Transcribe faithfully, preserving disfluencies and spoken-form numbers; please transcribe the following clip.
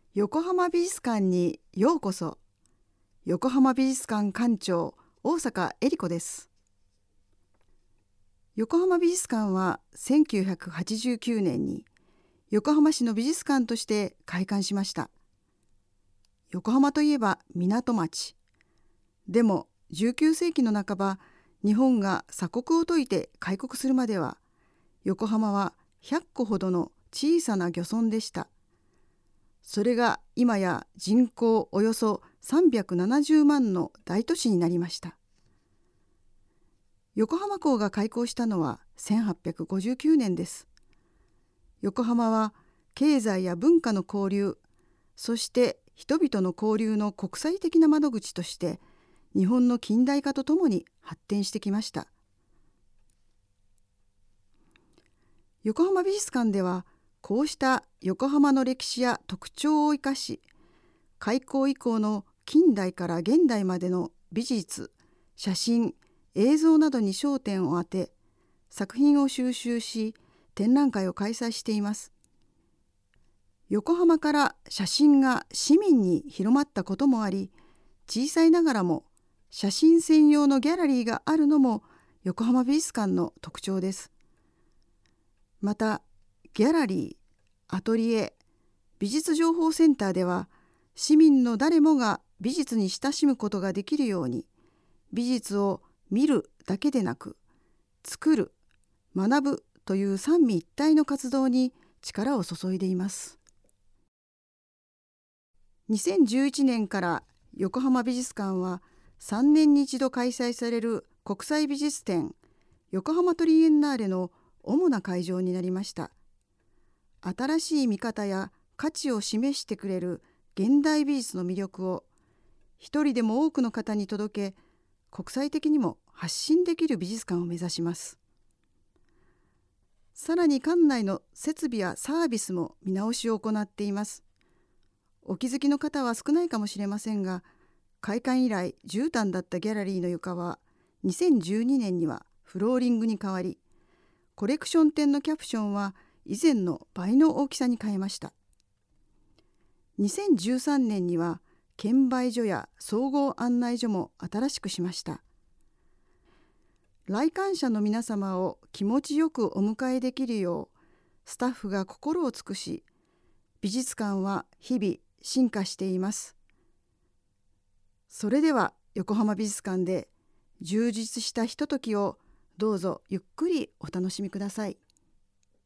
横浜美術館にようこそ。横浜美術館館長大坂恵理子です。横浜美術館はせんきゅうひゃくはちじゅうきゅうねんに横浜市の美術館として開館しました。横浜といえば港町。でもじゅうきゅうせいきの半ば、日本が鎖国を解いて開国するまでは、横浜はひゃっこほどの小さな漁村でした。それが今や人口およそさんびゃくななじゅうまんの大都市になりました。横浜港が開港したのはせんはっぴゃくごじゅうきゅうねんです。横浜は経済や文化の交流、そして人々の交流の国際的な窓口として日本の近代化とともに発展してきました。横浜美術館ではこうした横浜の歴史や特徴を生かし、開港以降の近代から現代までの美術、写真、映像などに焦点を当て、作品を収集し、展覧会を開催しています。横浜から写真が市民に広まったこともあり、小さいながらも写真専用のギャラリーがあるのも横浜美術館の特徴です。また、ギャラリー、アトリエ、美術情報センターでは、市民の誰もが美術に親しむことができるように、美術を見るだけでなく、作る、学ぶという三位一体の活動に力を注いでいます。にせんじゅういちねんから横浜美術館はさんねんに一度開催される国際美術展、横浜トリエンナーレの主な会場になりました。新しい見方や価値を示してくれる現代美術の魅力を一人でも多くの方に届け、国際的にも発信できる美術館を目指します。さらに館内の設備やサービスも見直しを行っています。お気づきの方は少ないかもしれませんが、開館以来絨毯だったギャラリーの床はにせんじゅうにねんにはフローリングに変わり、コレクション展のキャプションは以前の倍の大きさに変えました。にせんじゅうさんねんには券売所や総合案内所も新しくしました。来館者の皆様を気持ちよくお迎えできるよう、スタッフが心を尽くし、美術館は日々進化しています。それでは横浜美術館で充実したひとときをどうぞゆっくりお楽しみください。